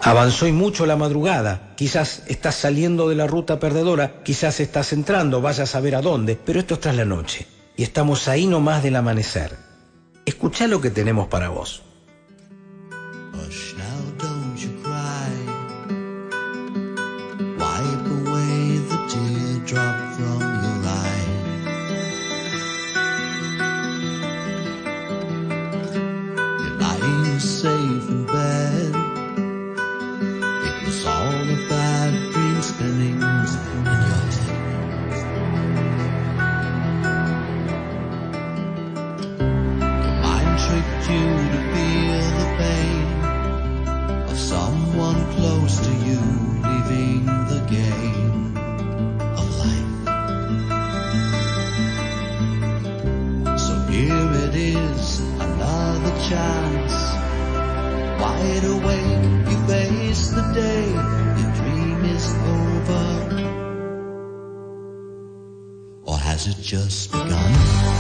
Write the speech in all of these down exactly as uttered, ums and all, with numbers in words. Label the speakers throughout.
Speaker 1: Avanzó y mucho la madrugada, quizás estás saliendo de la ruta perdedora, quizás estás entrando, vaya a saber a dónde, pero esto es tras la noche, y estamos ahí nomás del amanecer. Escuchá lo que tenemos para vos.
Speaker 2: Hush now, don't you cry. Wipe away the teardrop from your eye. You're lying safe in bed. It was all a bad dream spinning in your head. Your mind tricked you to feel the pain of someone close to you leaving the game of life. So here it is, another chance. Wide awake, you face the day, your dream is over. Or has it just begun?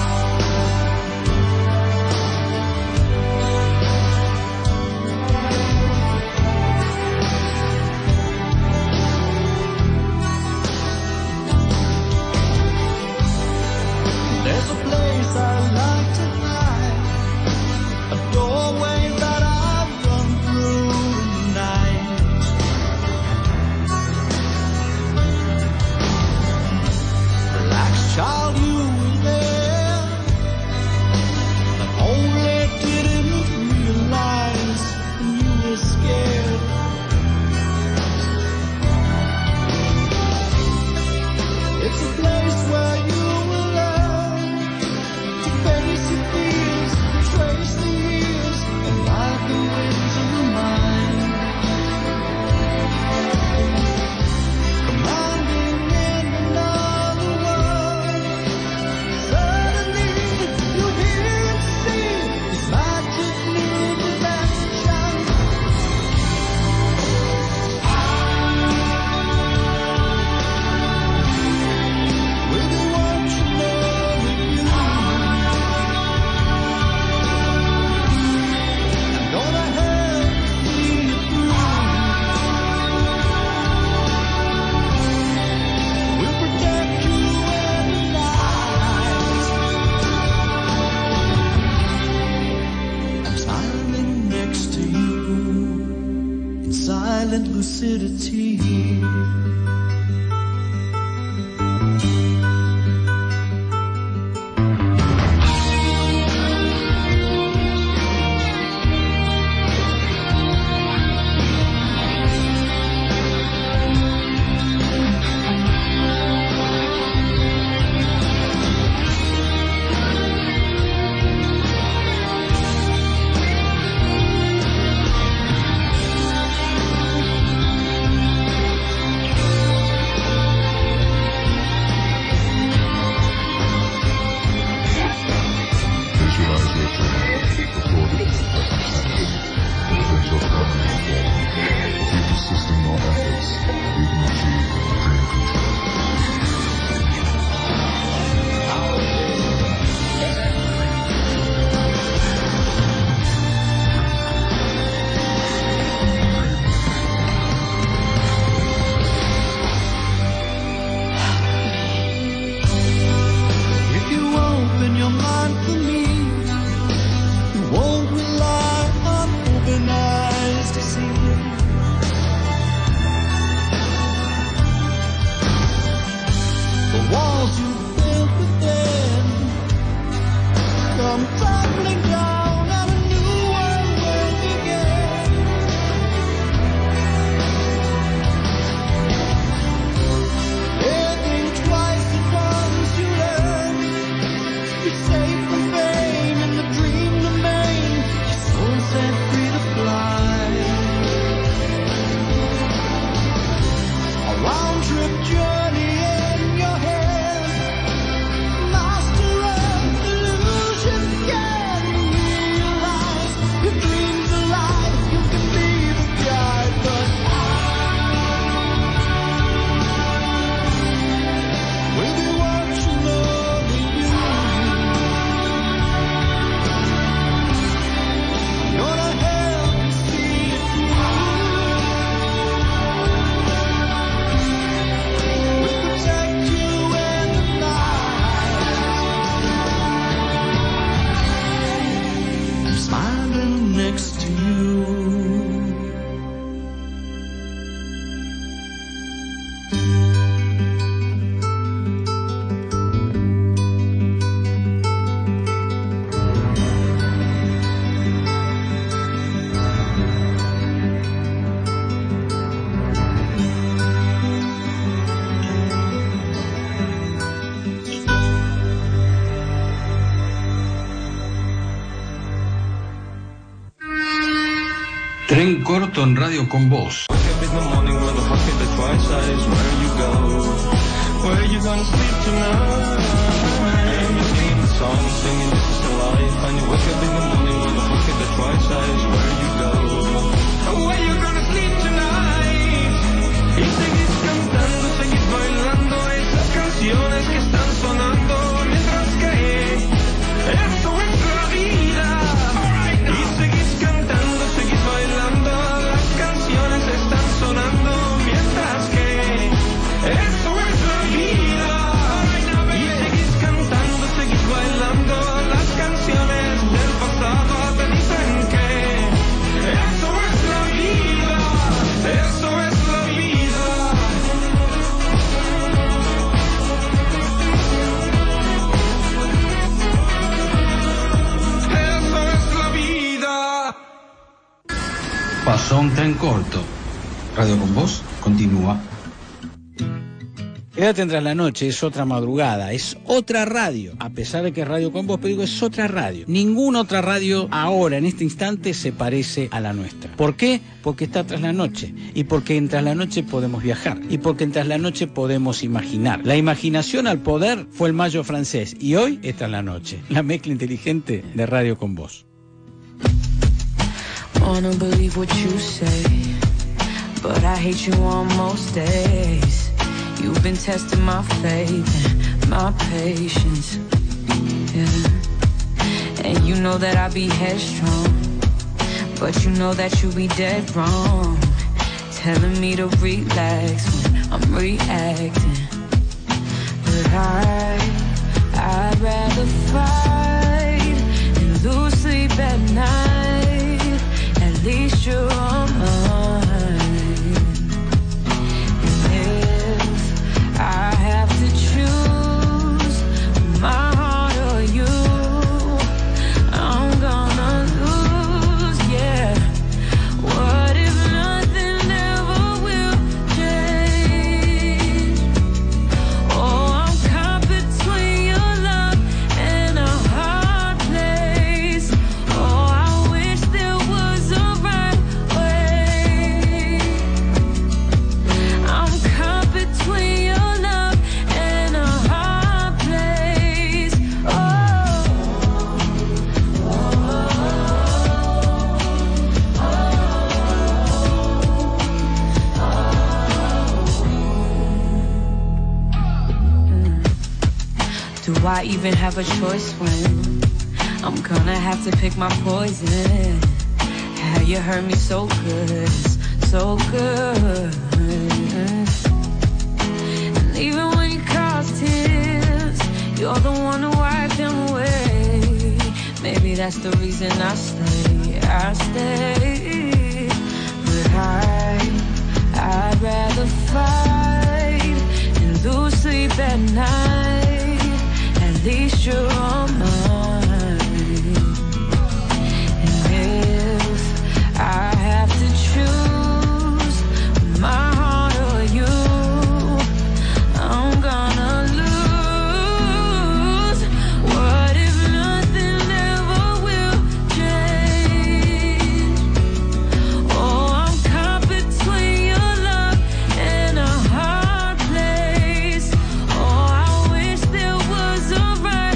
Speaker 2: There's a place I love to hide, a doorway that I've run through the night. Relax, child, you were there, but only didn't realize when you were scared. It's a place where you will learn to face your fears, trace the years, and ride the winds of your mind. Commanding in another world, suddenly you hear and see this magic new dimension. We'll be watching over you. I'm gonna help see you through. We'll protect you every night. I'm smiling next to you in silent lucidity.
Speaker 3: Visualize your dream, recorded in the present tense. Represent your permanent form. If you persist in your efforts, you can achieve dream control.
Speaker 2: If you open your mind for me, you won't rely on open eyes to see.
Speaker 4: corto en Radio Con Voz.
Speaker 5: Y seguís cantando, seguís bailando esas canciones que están sonando, mientras que esto es la vida. Y seguís cantando, seguís bailando, las canciones están sonando, mientras que esto es la vida. Y seguís cantando, seguís bailando, las canciones del pasado te dicen que esto es la vida, esto es la vida. Eso es la vida.
Speaker 4: Pasó un tren corto. Radio Con Voz continúa.
Speaker 1: Quédate tras la noche, es otra madrugada, es otra radio. A pesar de que es Radio Con Voz, pero digo, es otra radio. Ninguna otra radio ahora, en este instante, se parece a la nuestra. ¿Por qué? Porque está tras la noche. Y porque en tras la noche podemos viajar. Y porque en tras la noche podemos imaginar. La imaginación al poder fue el mayo francés. Y hoy es tras la noche. La mezcla inteligente de Radio Con Voz.
Speaker 6: Wanna believe what you say, but I hate you on most days. You've been testing my faith and my patience, yeah. And you know that I be headstrong, but you know that you be dead wrong, telling me to relax when I'm reacting. But I, I'd rather fight and lose sleep at night. At least you're on mine. I have to choose my heart or you. I'm gonna lose, yeah. What if nothing ever will change? Oh, I'm caught between your love and a hard place. Oh, I wish there was a right way. I'm caught between your Do I even have a choice when I'm gonna have to pick my poison? How you hurt me so good, so good. And even when you cause tears, you're the one who wiped them away. Maybe that's the reason I stay, I stay. But I, I'd rather fight and lose sleep at night. At least you're on mine. And if I have to choose my heart or you, I'm gonna lose. What if nothing ever will change? Oh, I'm caught between your love and a hard place. Oh, I wish there was a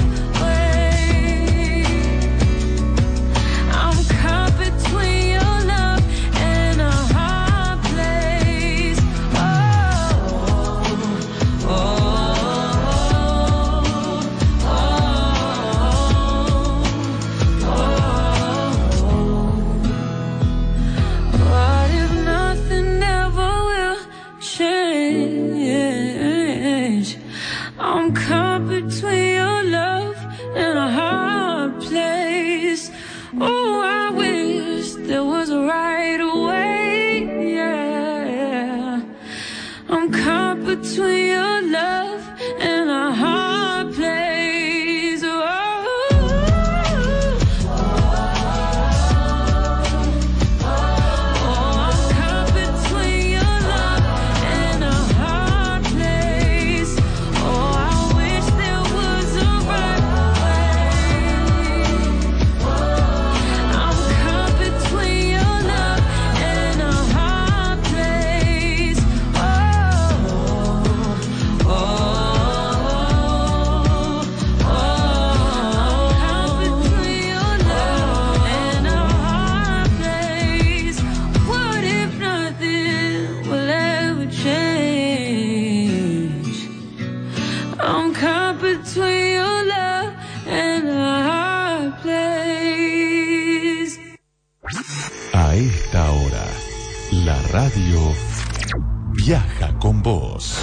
Speaker 6: between your love and a hard place. Oh, oh, I'm caught between your love and a hard place. Oh, I wish there was a right way. I'm caught between your love and
Speaker 3: radio viaja con vos.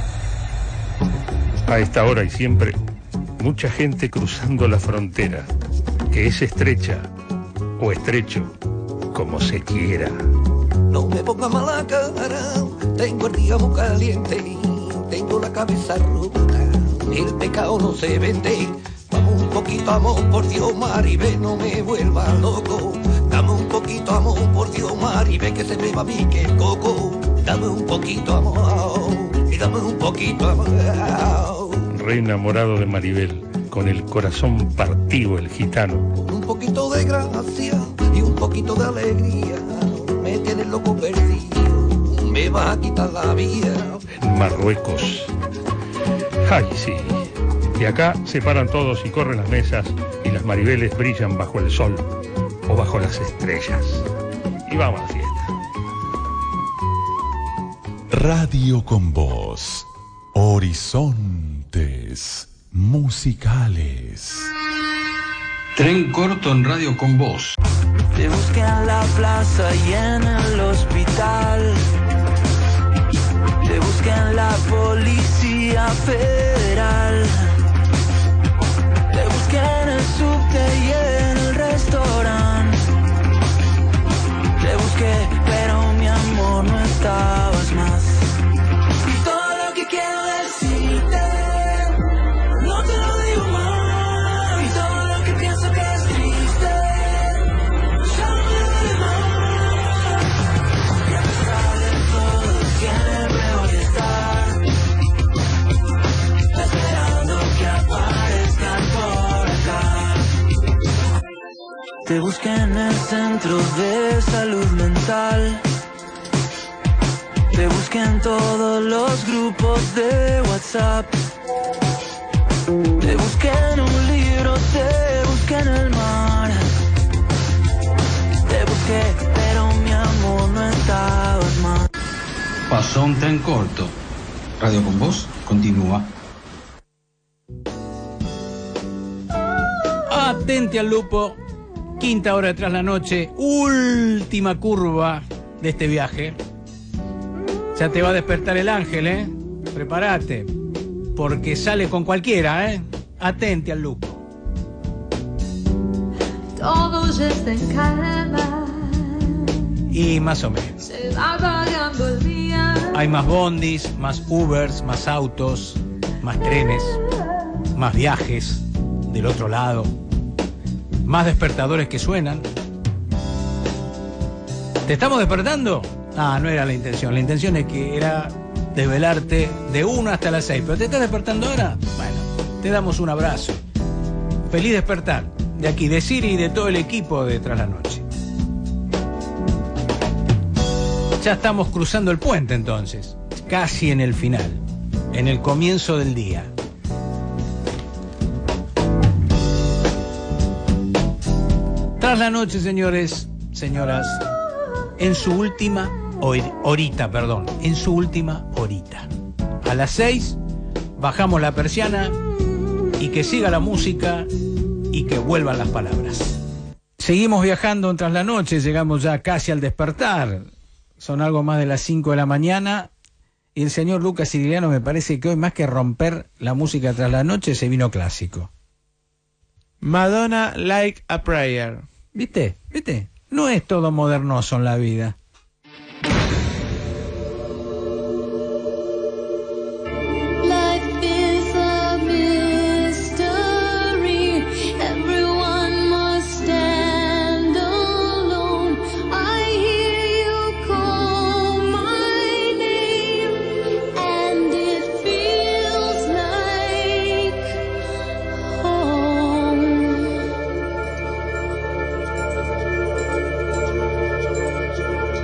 Speaker 7: A esta hora y siempre, mucha gente cruzando la frontera, que es estrecha o estrecho, como se quiera.
Speaker 8: No me ponga mala cara, tengo el día muy caliente, tengo la cabeza rota, el pecado no se vende. Dame un poquito amor, por Dios, Maribel, no me vuelva loco. Dame un poquito amor, por Dios, Maribel, que se me va a mí que el coco. Dame un poquito amor, y dame un poquito amor.
Speaker 7: Re enamorado de Maribel, con el corazón partido el gitano.
Speaker 8: Un poquito de gracia y un poquito de alegría, me tiene loco perdido, me va a quitar la vida.
Speaker 7: En Marruecos. Ay, sí. Y acá se paran todos y corren las mesas y las Maribeles brillan bajo el sol o bajo las estrellas. Y vamos a la fiesta.
Speaker 3: Radio con vos. Horizontes musicales.
Speaker 4: Tren corto en Radio con vos.
Speaker 9: Te busqué en la plaza y en el hospital. Te busqué en la policía federal. Te busqué en el subte y en el restaurante. Te busqué, pero mi amor no estabas más. Y todo lo que quiero decirte, no te lo digo más. Y todo lo que pienso que es triste, ya no me duele más. Y a pesar de todo, siempre voy a estar esperando que aparezcan por acá. Te busqué en el centro de salud mental. Te busqué en todos los grupos de WhatsApp. Te busqué en un libro, te busqué en el mar. Te busqué, pero mi amor no estabas más.
Speaker 4: Pasó un tren corto. Radio con vos continúa.
Speaker 1: Atente al lupo. Quinta hora tras la noche. Última curva de este viaje. Ya te va a despertar el ángel, ¿eh? Prepárate. Porque sale con cualquiera, ¿eh? Atente al lupo.
Speaker 10: Todo ya está en calma.
Speaker 1: Y más o menos.
Speaker 10: Se va apagando el día.
Speaker 1: Hay más bondis, más Ubers, más autos, más trenes, más viajes del otro lado, más despertadores que suenan. ¿Te estamos despertando? Ah, no era la intención. La intención es que era desvelarte de una hasta las seis. ¿Pero te estás despertando ahora? Bueno, te damos un abrazo. Feliz despertar. De aquí, de Siri y de todo el equipo de Tras la Noche. Ya estamos cruzando el puente entonces. Casi en el final. En el comienzo del día. Tras la Noche, señores, señoras, en su última horita, perdón, en su última horita. A las seis bajamos la persiana y que siga la música y que vuelvan las palabras. Seguimos viajando en Tras la Noche, llegamos ya casi al despertar. Son algo más de las cinco de la mañana y el señor Lucas Siciliano me parece que hoy más que romper la música Tras la Noche se vino clásico.
Speaker 11: Madonna Like a Prayer.
Speaker 1: ¿Viste? ¿Viste? No es todo modernoso en la vida.
Speaker 10: Life is a mystery. Everyone must stand alone. I hear you call my name, and it feels like home.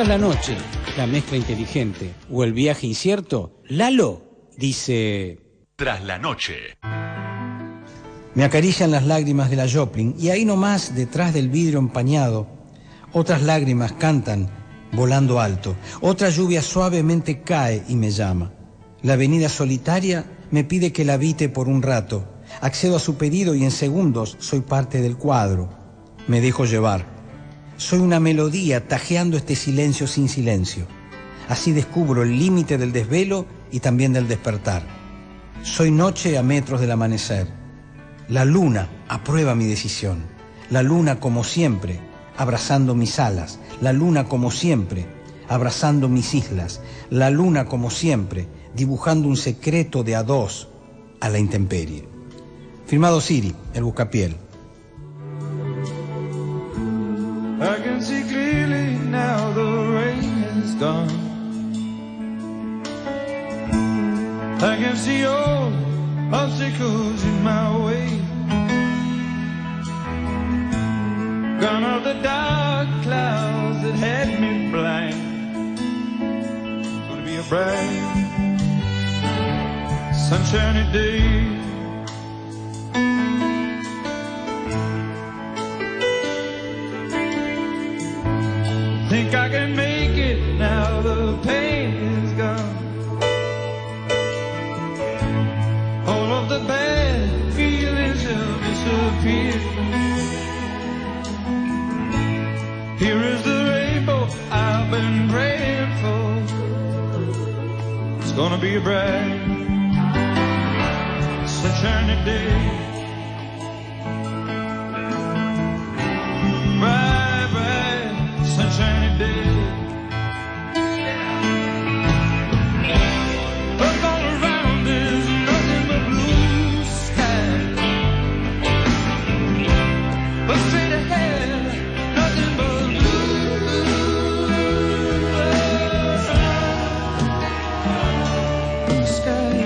Speaker 12: Tras la noche, la mezcla inteligente o el viaje incierto, Lalo dice...
Speaker 13: Tras la noche.
Speaker 1: Me acarician las lágrimas de la Joplin y ahí nomás, detrás del vidrio empañado, otras lágrimas cantan volando alto. Otra lluvia suavemente cae y me llama. La avenida solitaria me pide que la habite por un rato. Accedo a su pedido y en segundos soy parte del cuadro. Me dejo llevar. Soy una melodía tajeando este silencio sin silencio. Así descubro el límite del desvelo y también del despertar. Soy noche a metros del amanecer. La luna aprueba mi decisión. La luna, como siempre, abrazando mis alas. La luna, como siempre, abrazando mis islas. La luna, como siempre, dibujando un secreto de a dos a la intemperie. Firmado Siri, el Buscapiel.
Speaker 5: I can see clearly now the rain is gone. I can see all obstacles in my way. Gone are the dark clouds that had me blind. It's gonna be a bright, sunshiny day. Think I can make it now the pain is gone. All of the bad feelings have disappeared. Here is the rainbow I've been praying for. It's gonna be a bright, sunshiny day. Bright, bright, sunshiny day. Look all around, there's nothing but blue sky. Look straight ahead, nothing but blue sky.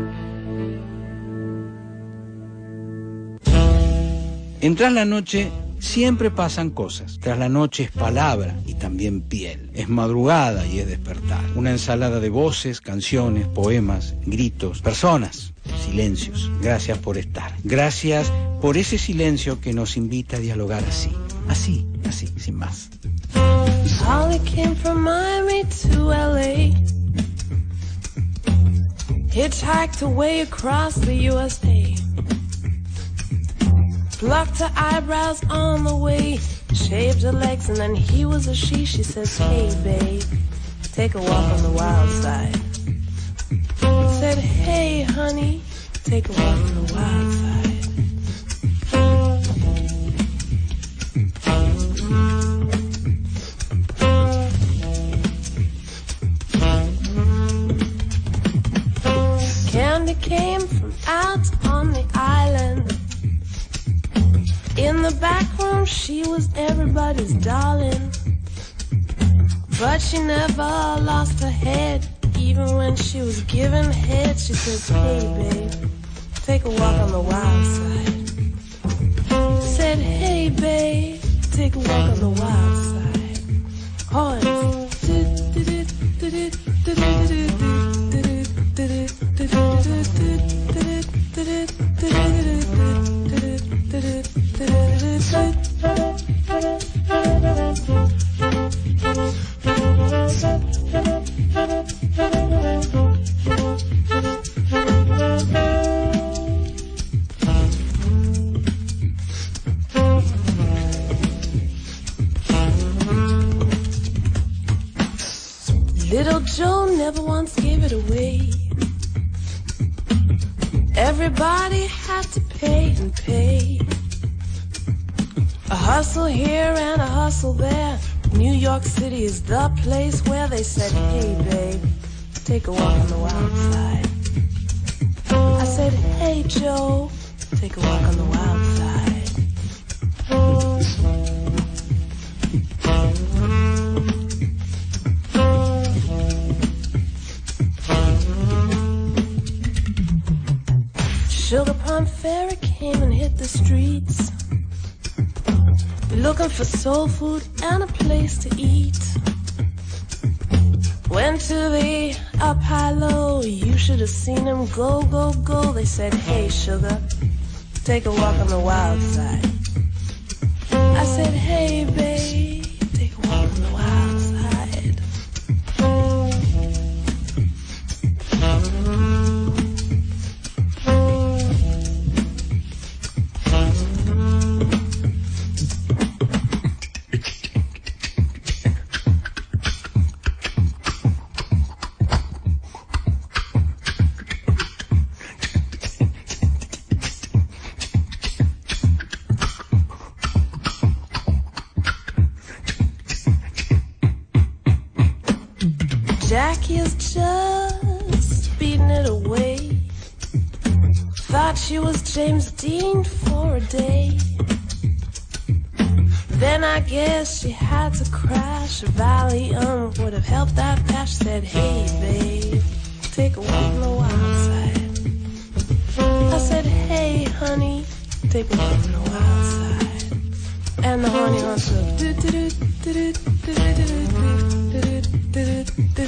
Speaker 1: En Tras la noche
Speaker 12: Siempre pasan cosas. Tras la noche es palabra y también piel. Es madrugada y es despertar. Una ensalada de voces, canciones, poemas, gritos, personas, silencios. Gracias por estar. Gracias por ese silencio que nos invita a dialogar así. Así, así, sin más.
Speaker 13: Holly came from Miami to L A, hitchhiked away across the U S A, plucked her eyebrows on the way, shaved her legs, and then he was a she. She says, hey babe, take a walk on the wild side. Said, hey honey, take a walk on the wild side. Candy came from out on the island. In the back room she was everybody's darling, but she never lost her head. Even when she was giving head, she says, hey babe, take a walk on the wild side. Said, hey babe, take a walk on the wild side. Oh, it's Little Joe never once gave it away. Everybody had to pay and pay. A hustle here and a hustle there. New York City is the place where they said, hey babe, take a walk on the wild side. I said, hey Joe, take a walk on the wild side. Sugar Plum Fairy came and hit the streets, looking for soul food and a place to eat. Went to the up high low, you should have seen them go, go, go. They said, hey sugar, take a walk on the wild side. I said, hey babe, take a walk on the wild side. Jackie is just beating it away. Thought she was James Dean for a day. Then I guess she had to crash. Valium would have helped that patch. Said, hey babe, take a walk on the wild side. I said, hey honey, take a walk on the wild side. And the honey hunts up. Do do do do do do do do do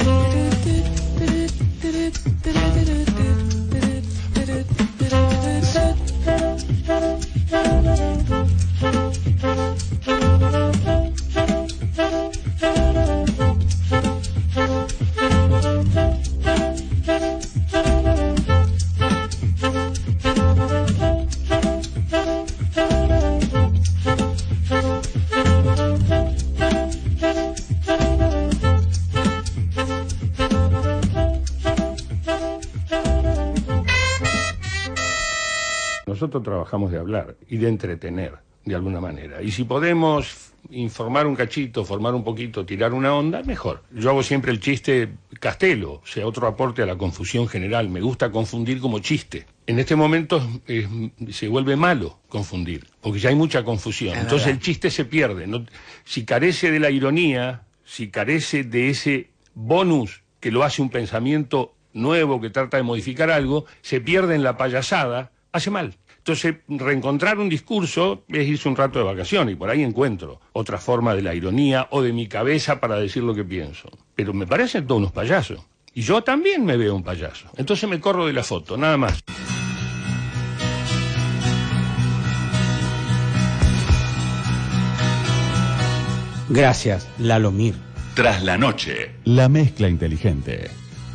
Speaker 7: Nosotros trabajamos de hablar y de entretener, de alguna manera. Y si podemos informar un cachito, formar un poquito, tirar una onda, mejor. Yo hago siempre el chiste Castelo, o sea, otro aporte a la confusión general. Me gusta confundir como chiste. En este momento eh, se vuelve malo confundir, porque ya hay mucha confusión.
Speaker 1: Es
Speaker 7: Entonces
Speaker 1: verdad.
Speaker 7: el chiste se pierde, ¿no? Si carece de la ironía, si carece de ese bonus que lo hace un pensamiento nuevo, que trata de modificar algo, se pierde en la payasada, hace mal. Entonces, reencontrar un discurso es irse un rato de vacaciones y por ahí encuentro otra forma de la ironía o de mi cabeza para decir lo que pienso. Pero me parecen todos unos payasos. Y yo también me veo un payaso. Entonces me corro de la foto, nada más.
Speaker 12: Gracias, Lalomir.
Speaker 14: Tras la noche. La mezcla inteligente.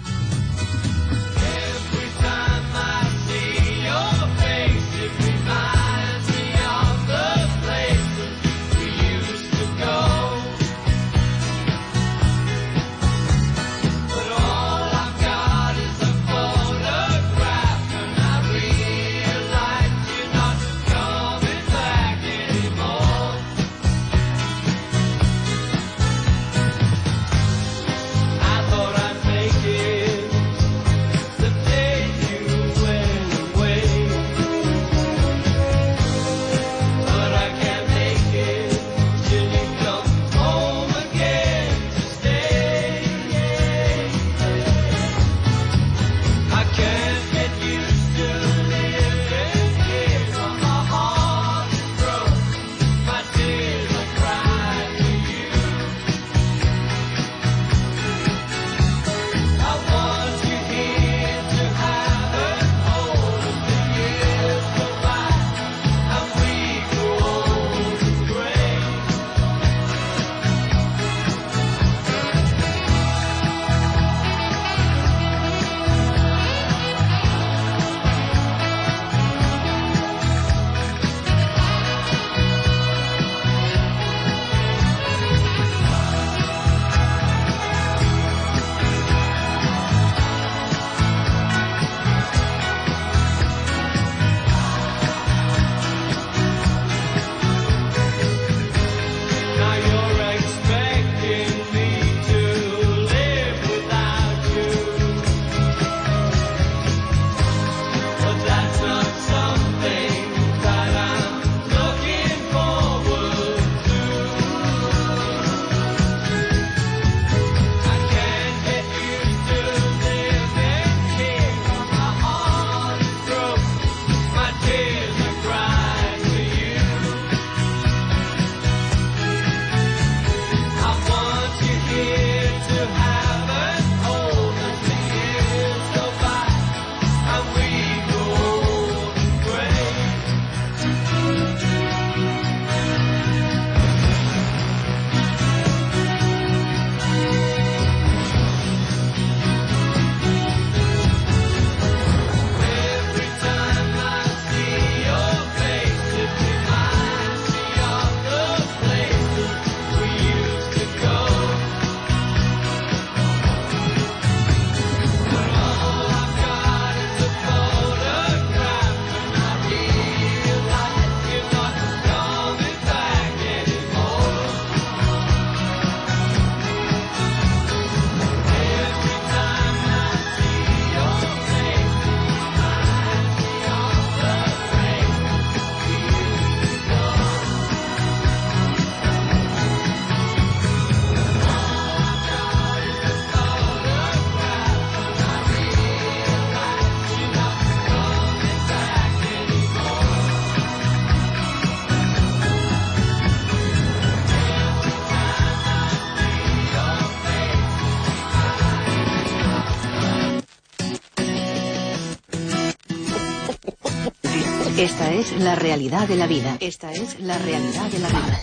Speaker 15: Esta es la realidad de la vida. Esta es la realidad de la vida.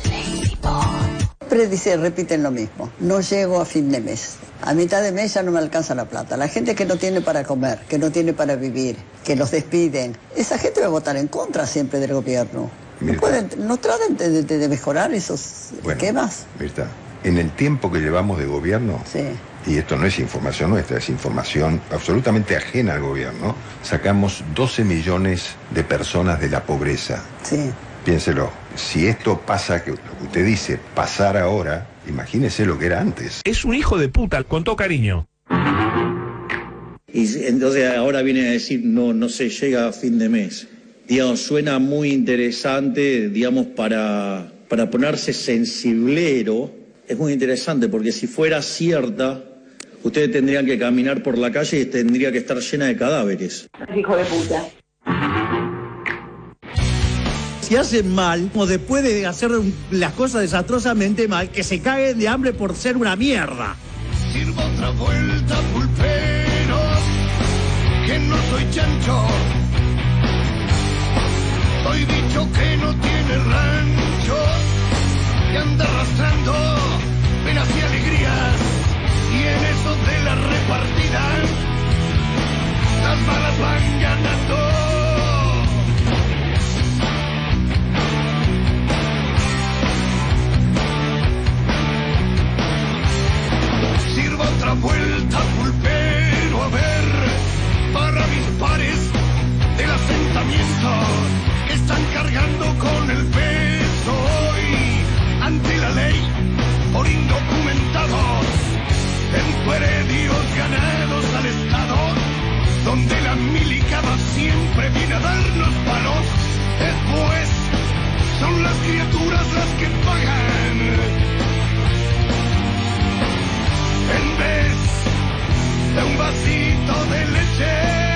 Speaker 16: Siempre dice, repiten lo mismo. No llego a fin de mes. A mitad de mes ya no me alcanza la plata. La gente que no tiene para comer, que no tiene para vivir, que los despiden, esa gente va a votar en contra siempre del gobierno. No, pueden, no traten de, de, de mejorar esos
Speaker 17: bueno,
Speaker 16: esquemas.
Speaker 17: Mirta, en el tiempo que llevamos de gobierno,
Speaker 16: sí.
Speaker 17: Y esto no es información nuestra, es información absolutamente ajena al gobierno, sacamos doce millones de personas de la pobreza.
Speaker 16: Sí.
Speaker 17: Piénselo, si esto pasa, que lo que usted dice, pasar ahora, imagínese lo que era antes.
Speaker 18: Es un hijo de puta, con todo cariño.
Speaker 19: Y entonces ahora viene a decir, no, no se llega a fin de mes. Digamos, suena muy interesante, digamos, para, para ponerse sensiblero. Es muy interesante porque si fuera cierta, ustedes tendrían que caminar por la calle y tendría que estar llena de cadáveres.
Speaker 16: Hijo de puta.
Speaker 20: si hacen mal, o después de hacer las cosas desastrosamente mal, que se caguen de hambre por ser una mierda.
Speaker 21: Sirvo otra vuelta, pulperos, que no soy chancho. Soy bicho que no tiene rancho, que anda arrastrando penas y alegrías, y en eso de la repartida, las balas van ganando. Sirva otra vuelta, pulpero, a ver, para mis pares del asentamiento, que están cargando con el peso hoy ante la ley por indocumentados en predios ganados al Estado, donde la milicada siempre viene a darnos palos. Después son las criaturas las que pagan. En vez de un vasito de leche,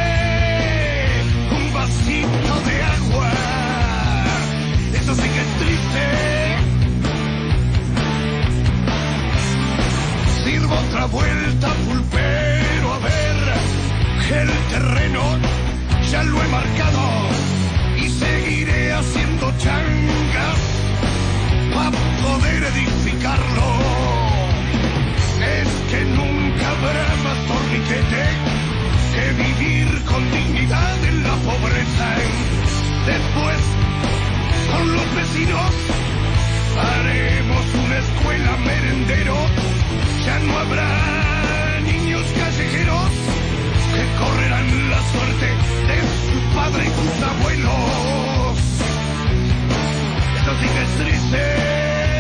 Speaker 21: un vasito de agua. Eso sí que es triste. Sirvo otra vuelta, pulpero, a ver, el terreno ya lo he marcado y seguiré haciendo changas para poder edificarlo. Es que nunca habrá más torniquete que vivir con dignidad en la pobreza. Después, con los vecinos, haremos una escuela merendero. Ya no habrá niños callejeros que correrán la suerte de su padre y sus abuelos. Eso sí que es triste.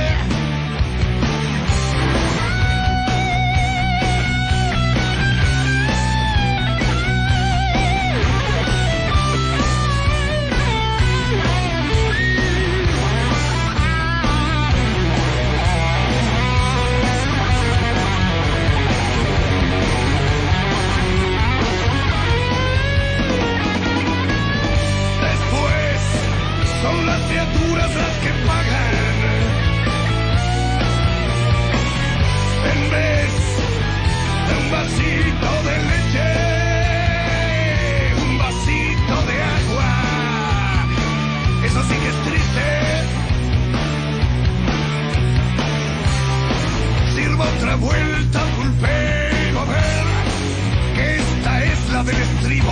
Speaker 21: Son las criaturas las que pagan. En vez de un vasito de leche, un vasito de agua. Eso sí que es triste. Sirva otra vuelta, pulpero, a ver, que esta es la del estribo.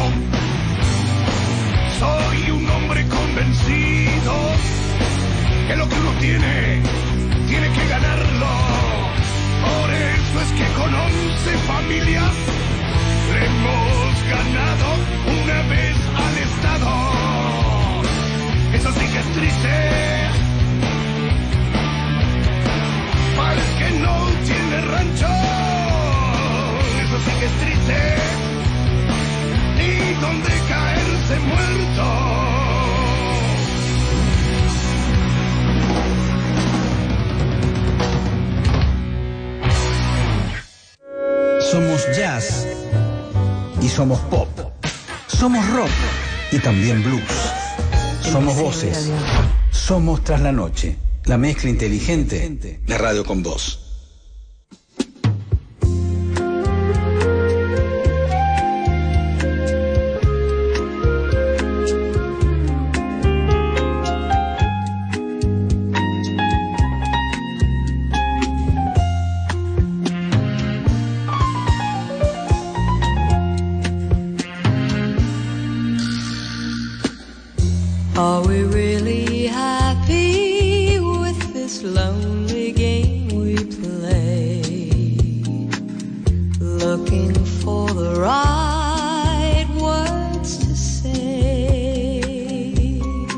Speaker 21: Soy un hombre convencido que lo que uno tiene, tiene que ganarlo. Por eso es que con once familias le hemos ganado una vez al Estado. Eso sí que es triste. Para el que no tiene rancho, eso sí que es triste. Ni donde caerse muerto.
Speaker 1: Somos jazz y somos pop. Somos rock y también blues. Somos voces. Somos Tras la Noche, la mezcla inteligente de Radio con Voz.
Speaker 6: Are we really happy with this lonely game we play? Looking for the right words to say,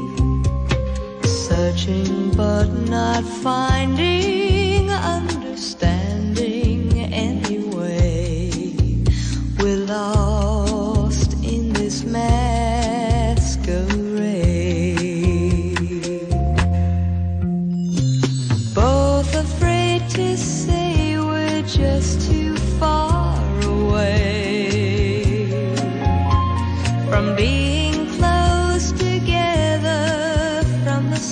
Speaker 6: searching but not finding understanding anyway. We're lost in this masquerade. To say we're just too far away from being close together from the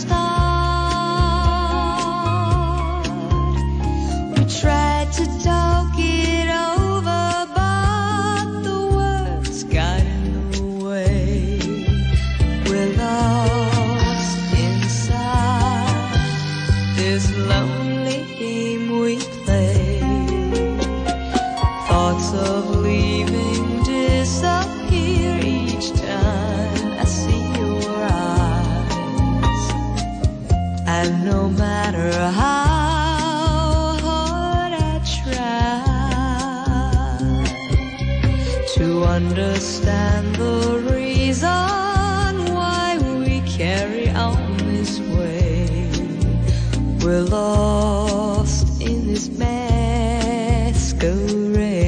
Speaker 6: matter how hard I try to understand the reason why we carry on this way, we're lost in this masquerade.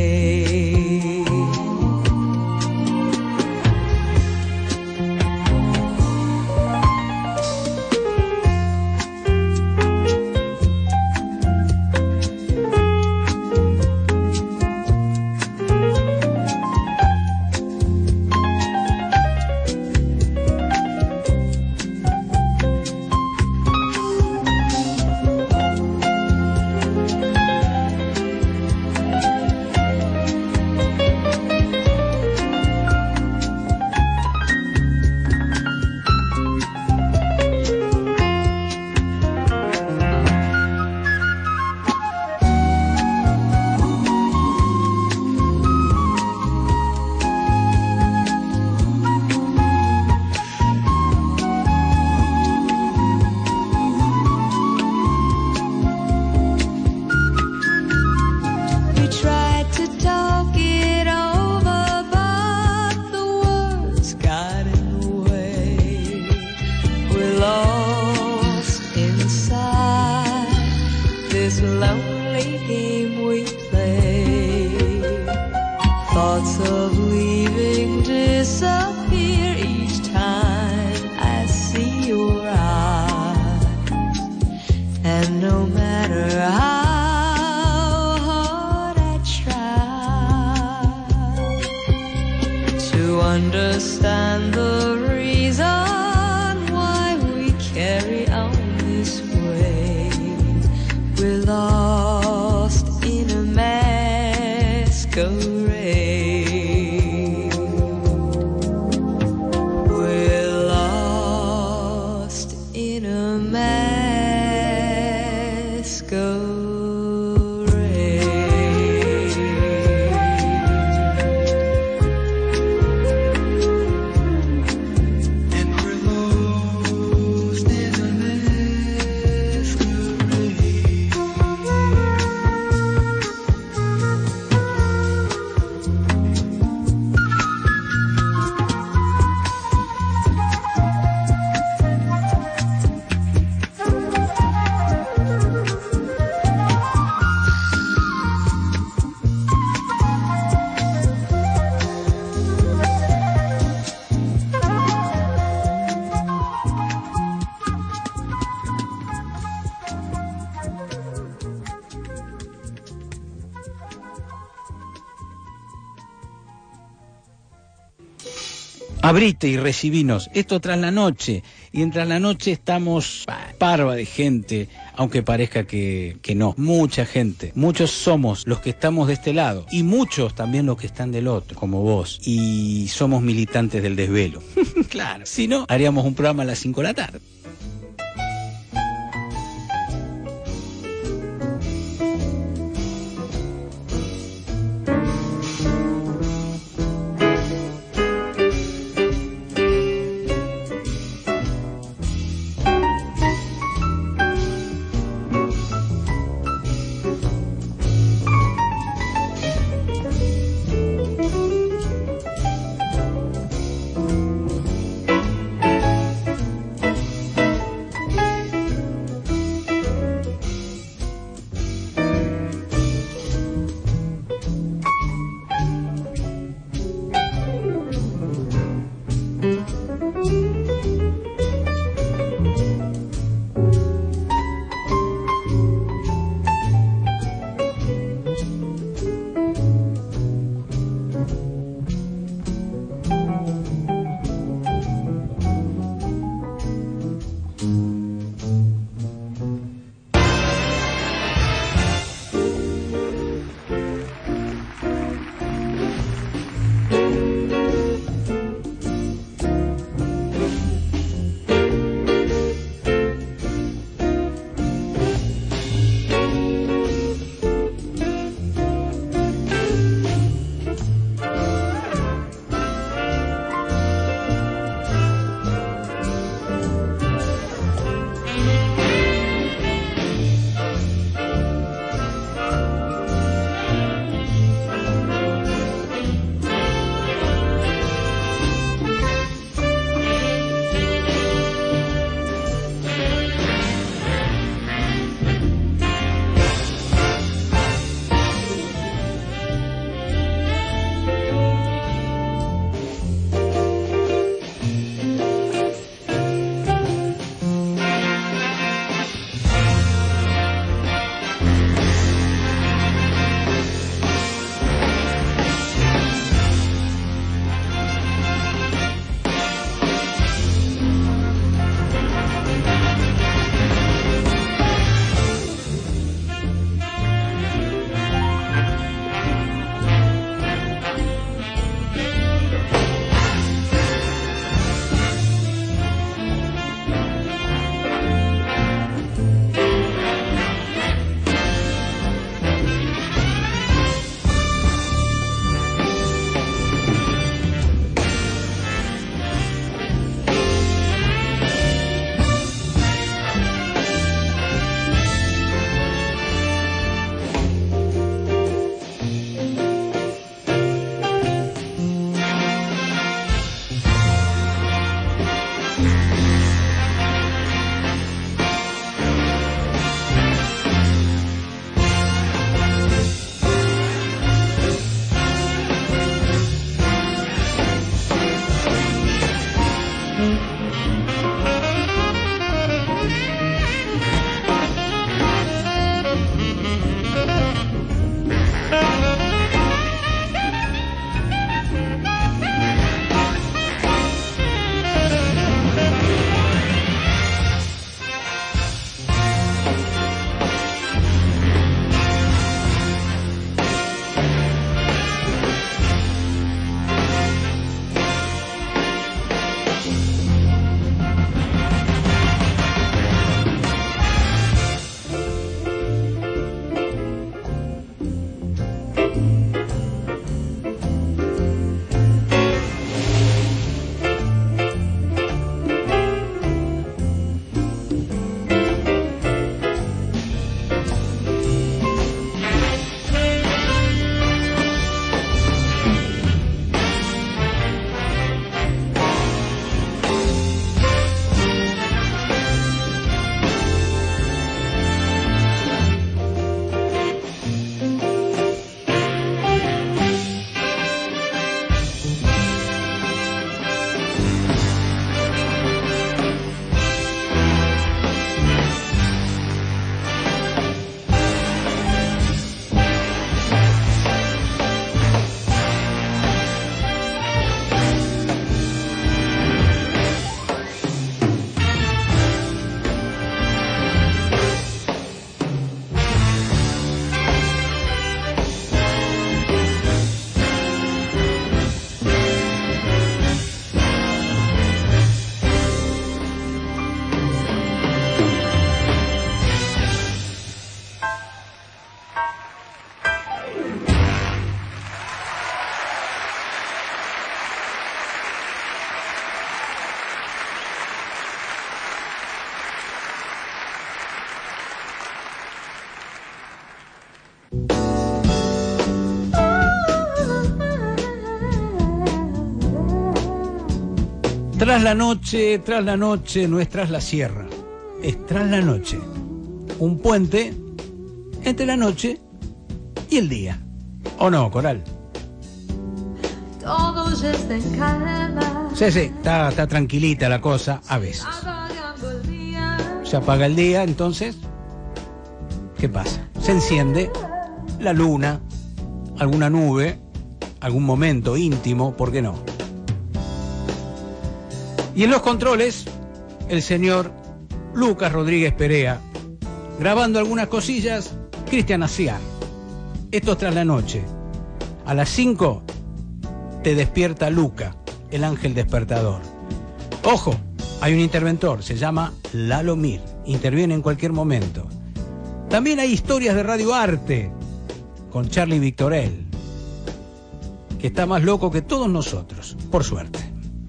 Speaker 6: Understand the reason why we carry on this way, we're lost in a masquerade. We're lost in a masquerade.
Speaker 12: Abrite y recibinos, esto tras la noche, y en tras la noche estamos parva de gente, aunque parezca que, que no, mucha gente, muchos somos los que estamos de este lado, y muchos también los que están del otro, como vos, y somos militantes del desvelo. Claro, si no, haríamos un programa a las cinco de la tarde. Tras la noche, tras la noche, no es tras la sierra, es tras la noche. Un puente entre la noche y el día. ¿O no, Coral? Sí, sí, está, está tranquilita la cosa a veces. Se apaga el día, entonces, ¿qué pasa? Se enciende la luna, alguna nube, algún momento íntimo, ¿por qué no? Y en los controles, el señor Lucas Rodríguez Perea, grabando algunas cosillas, Cristian Aciar. Esto es Tras la Noche. A las cinco te despierta Luca, el ángel despertador. Ojo, hay un interventor, se llama Lalo Mir, interviene en cualquier momento. También hay historias de Radio Arte, con Charlie Victorel, que está más loco que todos nosotros, por suerte.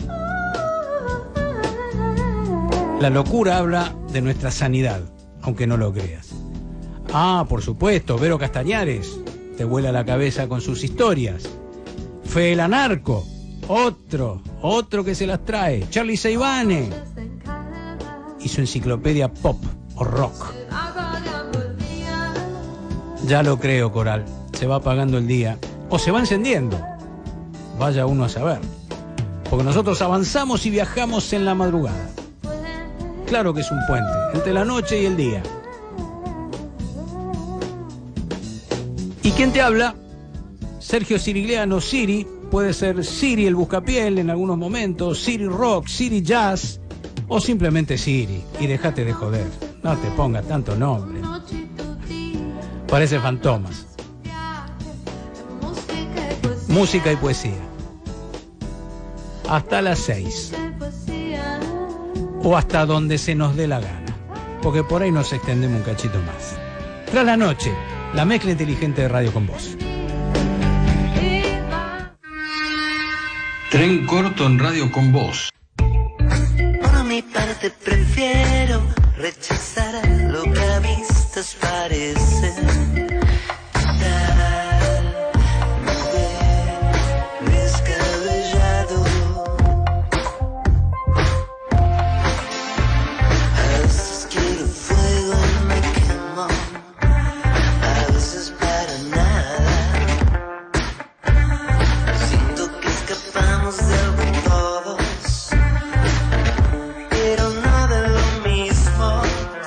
Speaker 12: La locura habla de nuestra sanidad, aunque no lo creas. Ah, por supuesto, Vero Castañares te vuela la cabeza con sus historias. Fe el Anarco, otro, otro que se las trae. Charlie Seivane y su enciclopedia pop o rock. Ya lo creo, Coral, se va apagando el día o se va encendiendo. Vaya uno a saber, porque nosotros avanzamos y viajamos en la madrugada. Claro que es un puente, entre la noche y el día. ¿Y quién te habla? Sergio Cirigliano, Siri, puede ser Siri el Buscapiel en algunos momentos, Siri Rock, Siri Jazz, o simplemente Siri, y déjate de joder, no te pongas tanto nombre. Parece Fantomas. Música y poesía. Hasta las seis. O hasta donde se nos dé la gana, porque por ahí nos extendemos un cachito más. Tras la Noche, la mezcla inteligente de Radio con Vos.
Speaker 4: Tren corto en Radio con Vos.
Speaker 9: Por mi parte prefiero rechazar lo que a vistas parece descabellado. A veces quiero fuego y me quemo, a veces para nada. Siento que escapamos de algo todos, pero no de lo mismo.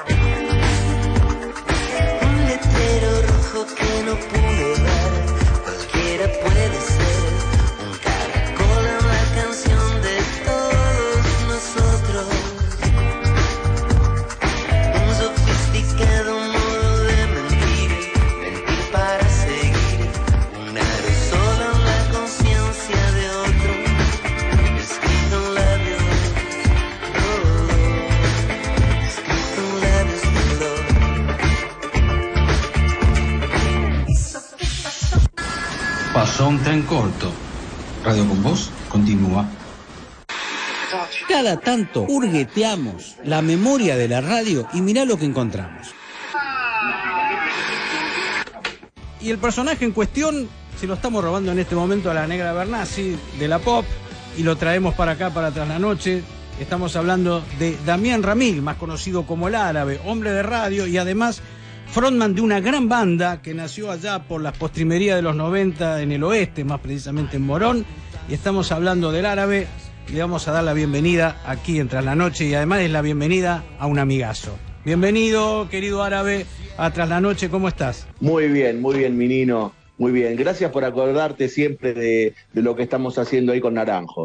Speaker 9: Un letrero rojo que no pude ver, cualquiera puede ser. Un caracol en la canción de todos nosotros. Un sofisticado modo de mentir, mentir para seguir. Un aerosol en la conciencia de otro, escrito en labios, oh, escrito en labios de dolor.
Speaker 4: Pasó un tren corto. Radio con Vos continúa.
Speaker 12: Cada tanto hurgueteamos la memoria de la radio y mirá lo que encontramos. Y el personaje en cuestión se lo estamos robando en este momento a la Negra Bernasi de la pop y lo traemos para acá, para Tras la Noche. Estamos hablando de Damián Ramil, más conocido como El Árabe, hombre de radio y además frontman de una gran banda que nació allá por las postrimerías de los noventa en el oeste, más precisamente en Morón. Y estamos hablando del Árabe. Le vamos a dar la bienvenida aquí en Tras la Noche y además es la bienvenida a un amigazo. Bienvenido, querido Árabe, a Tras la Noche, ¿cómo estás?
Speaker 2: Muy bien, muy bien, Minino, muy bien. Gracias por acordarte siempre de, de lo que estamos haciendo ahí con Naranjo.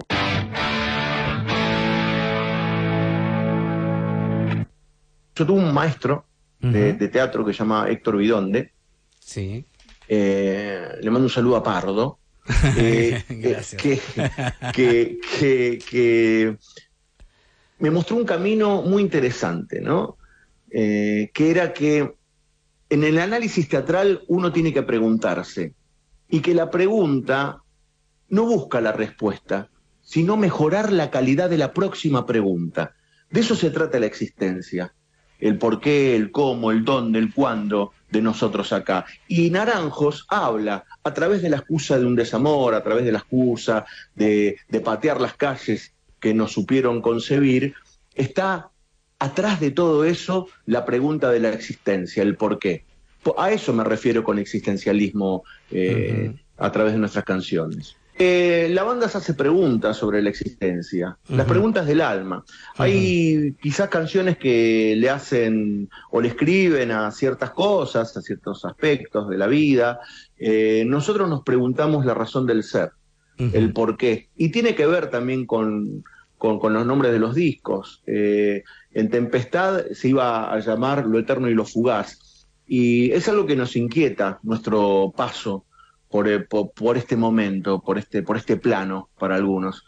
Speaker 2: Yo tuve un maestro de, de teatro que se llama Héctor Bidonde.
Speaker 12: Sí.
Speaker 2: Eh, le mando un saludo a Pardo. Eh,
Speaker 12: Gracias.
Speaker 2: Que, que, que, que me mostró un camino muy interesante, ¿no? Eh, que era que en el análisis teatral uno tiene que preguntarse, y que la pregunta no busca la respuesta, sino mejorar la calidad de la próxima pregunta. De eso se trata la existencia. El por qué, el cómo, el dónde, el cuándo, de nosotros acá. Y Naranjos habla a través de la excusa de un desamor, a través de la excusa de, de patear las calles que nos supieron concebir, está atrás de todo eso la pregunta de la existencia, el por qué. A eso me refiero con existencialismo eh, uh-huh. a través de nuestras canciones. Eh, la banda se hace preguntas sobre la existencia, uh-huh. las preguntas del alma. Uh-huh. Hay quizás canciones que le hacen o le escriben a ciertas cosas, a ciertos aspectos de la vida. Eh, nosotros nos preguntamos la razón del ser, uh-huh. el por qué. Y tiene que ver también con, con, con los nombres de los discos. Eh, en Tempestad se iba a llamar Lo Eterno y lo Fugaz. Y es algo que nos inquieta, nuestro paso por, por, por este momento, por este, por este plano para algunos.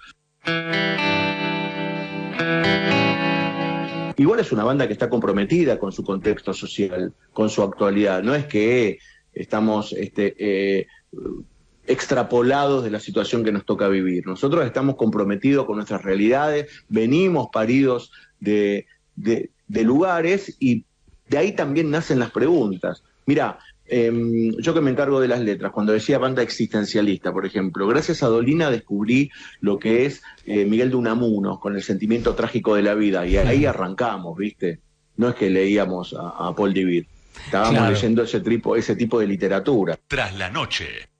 Speaker 2: Igual es una banda que está comprometida con su contexto social, con su actualidad. No es que estamos este, eh, extrapolados de la situación que nos toca vivir. Nosotros estamos comprometidos con nuestras realidades, venimos paridos de, de, de lugares y de ahí también nacen las preguntas. Mira, eh, yo que me encargo de las letras, cuando decía banda existencialista, por ejemplo, gracias a Dolina descubrí lo que es eh, Miguel de Unamuno, con el sentimiento trágico de la vida, y ahí arrancamos, ¿viste? No es que leíamos a, a Paul Divir, estábamos claro. leyendo ese tipo, ese tipo de literatura.
Speaker 14: Tras la noche.